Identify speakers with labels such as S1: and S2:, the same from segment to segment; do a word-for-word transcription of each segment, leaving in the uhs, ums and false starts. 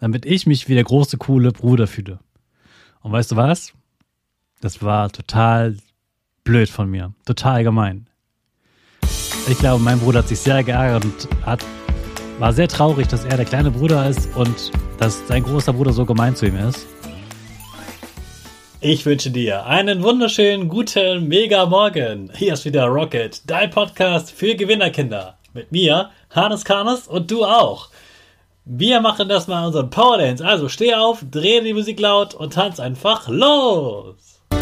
S1: damit ich mich wie der große, coole Bruder fühle. Und weißt du was? Das war total blöd von mir. Total gemein. Ich glaube, mein Bruder hat sich sehr geärgert und hat, war sehr traurig, dass er der kleine Bruder ist und dass sein großer Bruder so gemein zu ihm ist. Ich wünsche dir einen wunderschönen, guten, mega Morgen. Hier ist wieder Rocket, dein Podcast für Gewinnerkinder. Mit mir, Hannes Karnes, und du auch. Wir machen das mal unseren Power Dance. Also steh auf, dreh die Musik laut und tanz einfach los.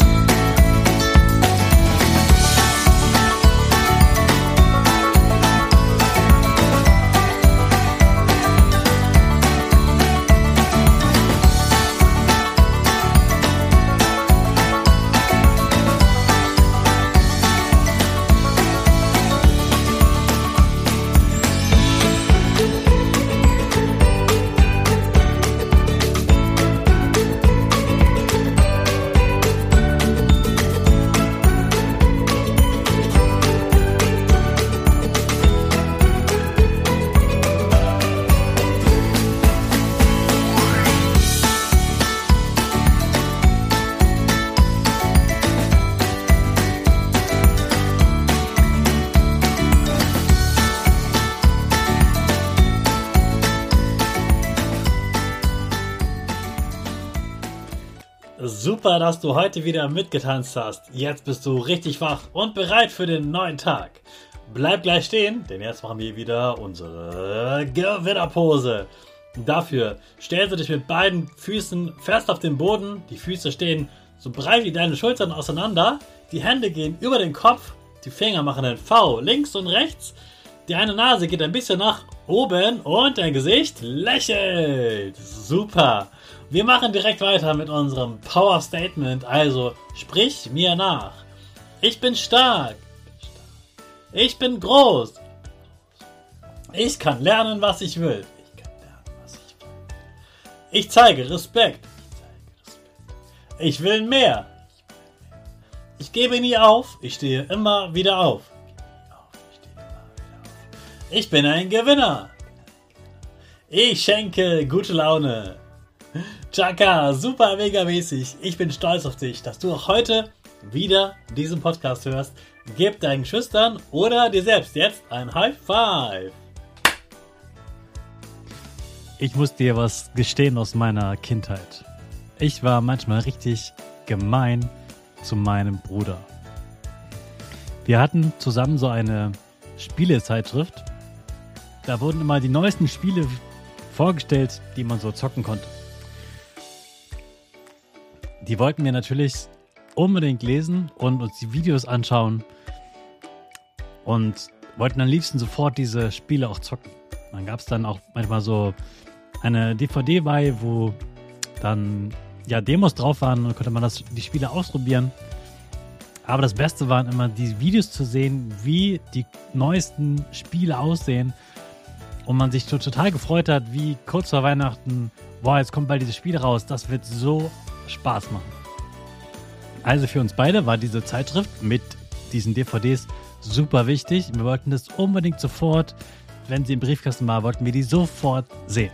S1: Super, dass du heute wieder mitgetanzt hast. Jetzt bist du richtig wach und bereit für den neuen Tag. Bleib gleich stehen, denn jetzt machen wir wieder unsere Gewinnerpose. Dafür stellst du dich mit beiden Füßen fest auf den Boden. Die Füße stehen so breit wie deine Schultern auseinander. Die Hände gehen über den Kopf. Die Finger machen ein V links und rechts. Die eine Nase geht ein bisschen nach oben und dein Gesicht lächelt. Super. Wir machen direkt weiter mit unserem Power Statement. Also sprich mir nach. Ich bin stark. Ich bin groß. Ich kann lernen, was ich will. Ich kann lernen, was ich will. Ich zeige Respekt. Ich will mehr. Ich gebe nie auf. Ich stehe immer wieder auf. Ich bin ein Gewinner. Ich schenke gute Laune. Chaka, super mega mäßig. Ich bin stolz auf dich, dass du auch heute wieder diesen Podcast hörst. Gib deinen Geschwistern oder dir selbst jetzt ein High Five. Ich muss dir was gestehen aus meiner Kindheit. Ich war manchmal richtig gemein zu meinem Bruder. Wir hatten zusammen so eine Spielezeitschrift. Da wurden immer die neuesten Spiele vorgestellt, die man so zocken konnte. Die wollten wir natürlich unbedingt lesen und uns die Videos anschauen und wollten am liebsten sofort diese Spiele auch zocken. Dann gab es dann auch manchmal so eine D V D bei, wo dann ja Demos drauf waren und konnte man das, die Spiele ausprobieren. Aber das Beste waren immer die Videos zu sehen, wie die neuesten Spiele aussehen und man sich total gefreut hat, wie kurz vor Weihnachten, boah, jetzt kommt bald dieses Spiel raus, das wird so Spaß machen. Also für uns beide war diese Zeitschrift mit diesen D V Ds super wichtig. Wir wollten das unbedingt sofort, wenn sie im Briefkasten war, wollten wir die sofort sehen.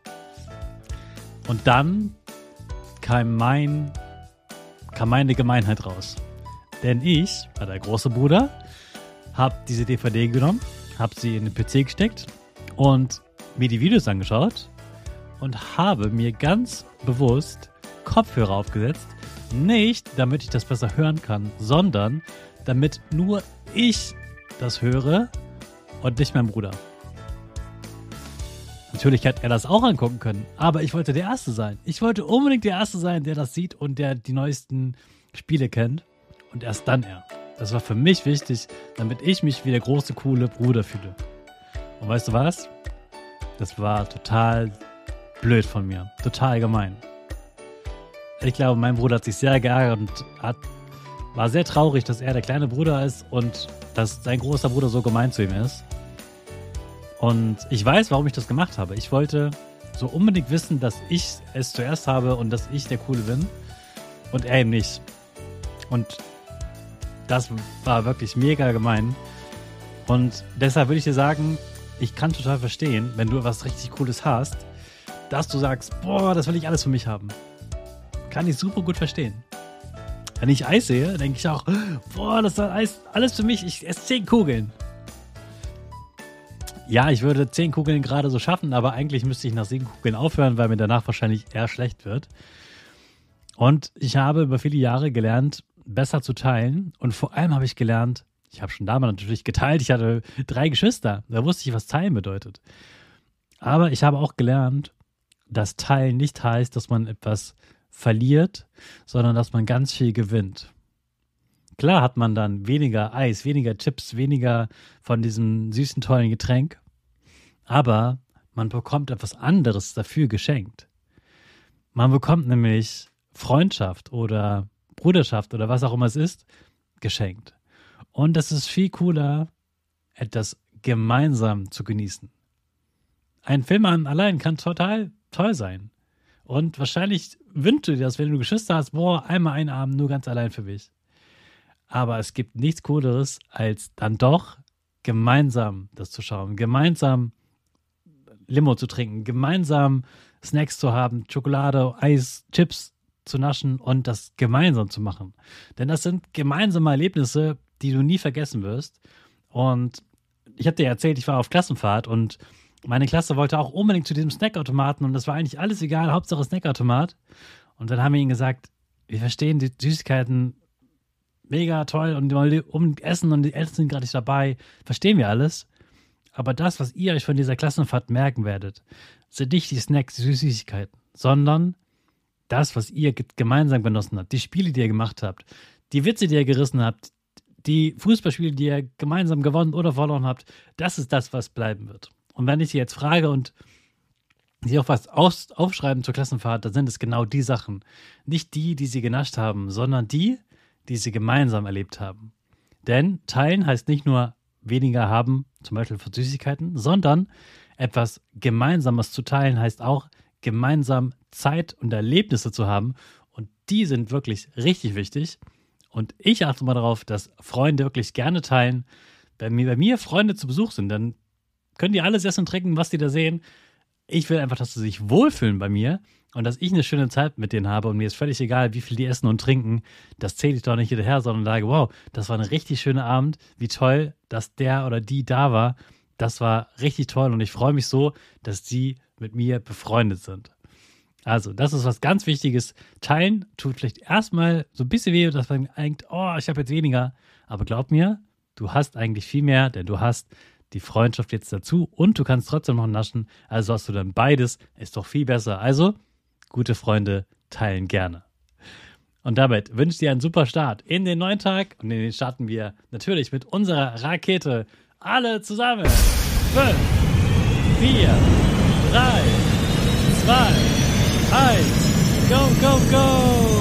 S1: Und dann kam, mein, kam meine Gemeinheit raus. Denn ich, war der große Bruder, habe diese D V D genommen, habe sie in den P C gesteckt und mir die Videos angeschaut und habe mir ganz bewusst Kopfhörer aufgesetzt, nicht damit ich das besser hören kann, sondern damit nur ich das höre und nicht mein Bruder. Natürlich hätte er das auch angucken können, aber ich wollte der Erste sein. Ich wollte unbedingt der Erste sein, der das sieht und der die neuesten Spiele kennt und erst dann er. Das war für mich wichtig, damit ich mich wie der große, coole Bruder fühle. Und weißt du was? Das war total blöd von mir, total gemein. Ich glaube, mein Bruder hat sich sehr geärgert und hat, war sehr traurig, dass er der kleine Bruder ist und dass sein großer Bruder so gemein zu ihm ist. Und ich weiß, warum ich das gemacht habe. Ich wollte so unbedingt wissen, dass ich es zuerst habe und dass ich der Coole bin und er eben nicht. Und das war wirklich mega gemein. Und deshalb würde ich dir sagen, ich kann total verstehen, wenn du was richtig Cooles hast, dass du sagst, boah, das will ich alles für mich haben. Kann ich super gut verstehen. Wenn ich Eis sehe, denke ich auch, boah, das ist Eis, alles für mich, ich esse zehn Kugeln. Ja, ich würde zehn Kugeln gerade so schaffen, aber eigentlich müsste ich nach sieben Kugeln aufhören, weil mir danach wahrscheinlich eher schlecht wird. Und ich habe über viele Jahre gelernt, besser zu teilen. Und vor allem habe ich gelernt, ich habe schon damals natürlich geteilt, ich hatte drei Geschwister, da wusste ich, was teilen bedeutet. Aber ich habe auch gelernt, dass Teilen nicht heißt, dass man etwas verliert, sondern dass man ganz viel gewinnt. Klar hat man dann weniger Eis, weniger Chips, weniger von diesem süßen, tollen Getränk, aber man bekommt etwas anderes dafür geschenkt. Man bekommt nämlich Freundschaft oder Bruderschaft oder was auch immer es ist, geschenkt. Und das ist viel cooler, etwas gemeinsam zu genießen. Ein Film allein kann total toll sein. Und wahrscheinlich wünschst du dir das, wenn du Geschwister hast, boah, einmal einen Abend nur ganz allein für mich. Aber es gibt nichts Cooleres, als dann doch gemeinsam das zu schauen, gemeinsam Limo zu trinken, gemeinsam Snacks zu haben, Schokolade, Eis, Chips zu naschen und das gemeinsam zu machen. Denn das sind gemeinsame Erlebnisse, die du nie vergessen wirst. Und ich habe dir erzählt, ich war auf Klassenfahrt und meine Klasse wollte auch unbedingt zu diesem Snackautomaten und das war eigentlich alles egal, Hauptsache Snackautomat. Und dann haben wir ihnen gesagt, wir verstehen die Süßigkeiten mega toll und die wollen um essen und die Eltern sind gerade nicht dabei, verstehen wir alles. Aber das, was ihr euch von dieser Klassenfahrt merken werdet, sind nicht die Snacks, die Süßigkeiten, sondern das, was ihr gemeinsam genossen habt, die Spiele, die ihr gemacht habt, die Witze, die ihr gerissen habt, die Fußballspiele, die ihr gemeinsam gewonnen oder verloren habt, das ist das, was bleiben wird. Und wenn ich sie jetzt frage und sie auch was aus, aufschreiben zur Klassenfahrt, dann sind es genau die Sachen. Nicht die, die sie genascht haben, sondern die, die sie gemeinsam erlebt haben. Denn teilen heißt nicht nur weniger haben, zum Beispiel von Süßigkeiten, sondern etwas Gemeinsames zu teilen heißt auch, gemeinsam Zeit und Erlebnisse zu haben. Und die sind wirklich richtig wichtig. Und ich achte mal darauf, dass Freunde wirklich gerne teilen. Wenn mir, bei mir Freunde zu Besuch sind, dann können die alles essen und trinken, was die da sehen. Ich will einfach, dass sie sich wohlfühlen bei mir und dass ich eine schöne Zeit mit denen habe. Und mir ist völlig egal, wie viel die essen und trinken. Das zähle ich doch nicht hinterher, sondern sage, wow, das war ein richtig schöner Abend. Wie toll, dass der oder die da war. Das war richtig toll und ich freue mich so, dass die mit mir befreundet sind. Also, das ist was ganz Wichtiges. Teilen tut vielleicht erstmal so ein bisschen weh, dass man denkt, oh, ich habe jetzt weniger. Aber glaub mir, du hast eigentlich viel mehr, denn du hast die Freundschaft jetzt dazu und du kannst trotzdem noch naschen. Also hast du dann beides, ist doch viel besser. Also, gute Freunde teilen gerne. Und damit wünsche ich dir einen super Start in den neuen Tag und den starten wir natürlich mit unserer Rakete. Alle zusammen. Fünf, vier, drei, zwei, eins, go, go, go!